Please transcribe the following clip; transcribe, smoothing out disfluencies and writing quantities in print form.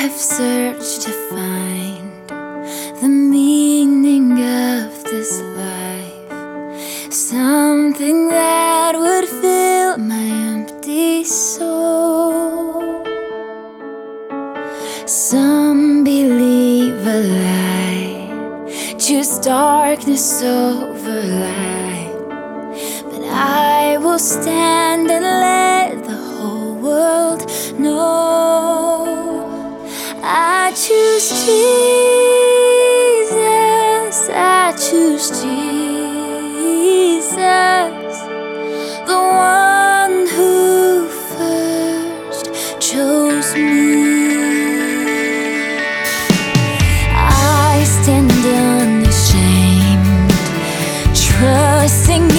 have searched to find the meaning of this life, something that would fill my empty soul. Some believe a lie, choose darkness over light, but I will stand and let the whole world know. I choose Jesus, I choose Jesus, the one who first chose me. I stand unashamed, trusting